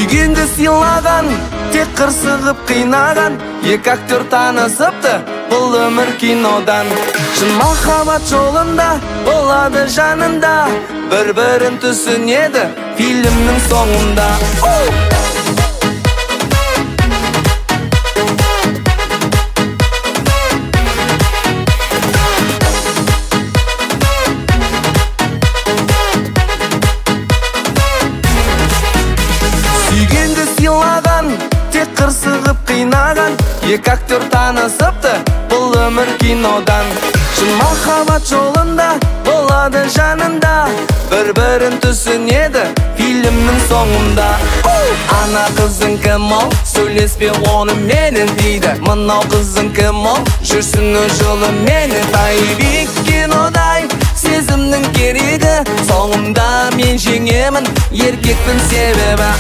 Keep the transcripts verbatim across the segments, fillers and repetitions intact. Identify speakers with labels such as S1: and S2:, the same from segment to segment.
S1: Сүйгенді сыйлаған, тек қырсығып қинаған, екі актер танысыпты, бұл өмір кинодан. Шын махаббат жолында болады жанында, бір-бірін түсінеді фильмнің соңында. Сүйгенді сыйлаған, тек қырсығып қинаған, екі актер танысыпты, бұл өмір кинодан. Шын махаббат жолында болады жанында, бір-бірін түсінеді фильмнің соңында. Ана қызың кім ол, сөйлеспе оны менен дейді. Мынау қызың кім ол, жүрсін жолы менен. Байбек кинодай сезімнің керегі, соңында мен жеңемін, еркекпін себебі.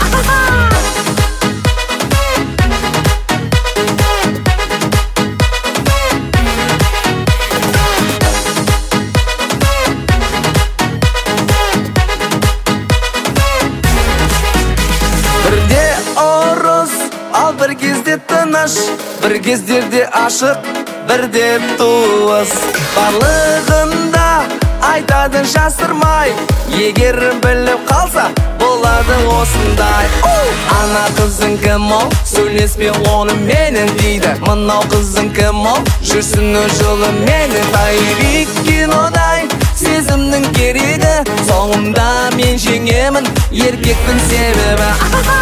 S1: Бірде ұрыс, ал бір кезде тыныш, бір кездерде ашық, бірде туыс. Барлығында айтады жасырмай, егер біліп қалса болады осындай. Ана қызың кім ол, сөйлеспе оны менен дейді. Мынау қызың кім ол, жүрсін жолы менен. Байбек кинодай сезімнің керегі, соңында мен жеңемін, еркекпін себебі.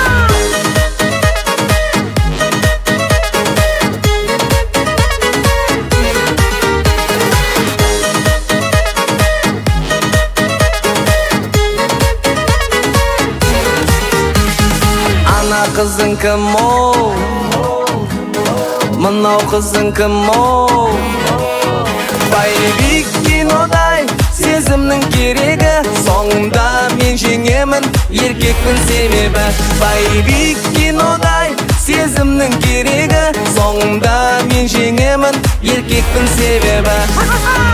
S1: Ана қызың кім ол, мынау қызың кім ол. Байбек кинодай сезімнің керегі, соңында мен жеңемін, еркекпін себебі. Байбек кинодай сезімнің керегі, соңында мен жеңемін, еркекпін себебі.